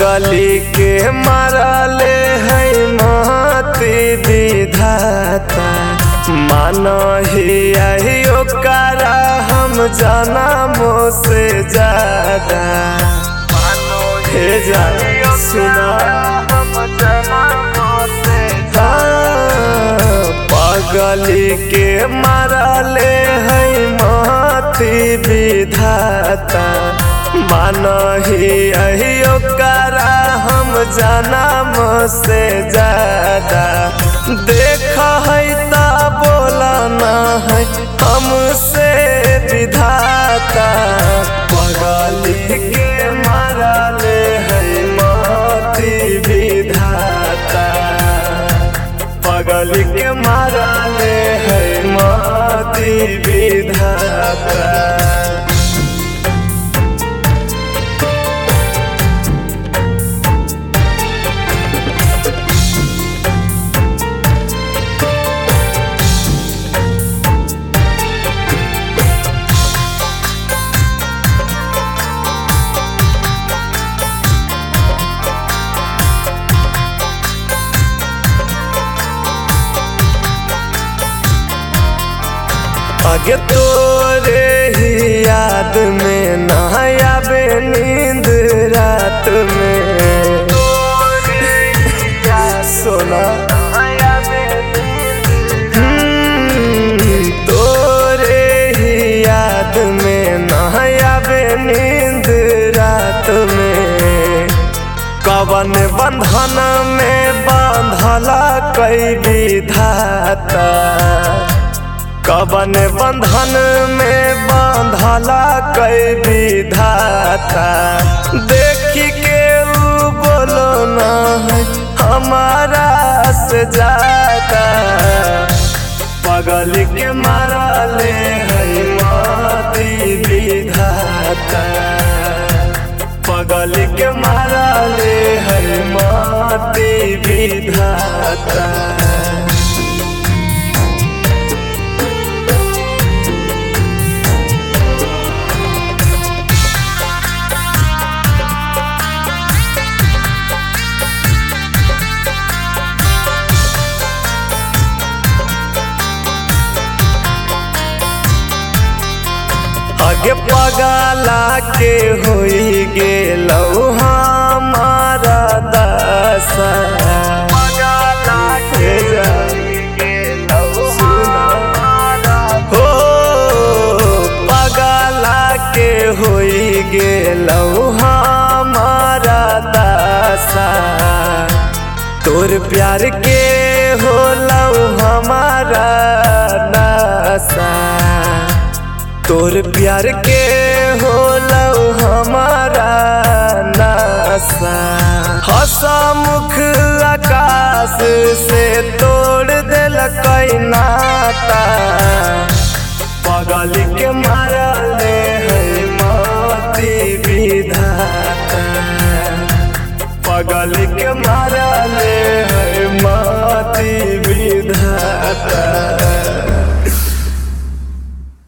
पगली के मारले है महती विधाता मानही ओकरा हम जनमो से ज्यादा हे जान सुना पगली के मारले है महती विधाता मानही ओकरा हम जनम से ज्यादा देख है ता बोला ना है हमसे विधाता पगली के मारले है महती विधाता पगली के मारले है महती विधाता। आगे तोरे ही याद में नहाया बे नींद रात में सोना तोरे ही याद में नहाया बे नींद रात में कवन बंधन में बांधला कई विधाता कवन बंधन में बांधला कई विधाता देखी के ऊ बोलो ना है हमारा से जाता पगली के मारले है महती विधाता पगली के मारले है महती विधाता। आगे पगला के होई गेलौ हमारा दशा हो पगला के होई गेलौ हमारा दशा तोर प्यार के होलौ हमारा नशा तोर प्यार के होलौ हमारा नशा हसमुख आकाश से तोड़ देलकै नाता पगली के मारले है महती विधाता पगली के मारले है महती विधाता।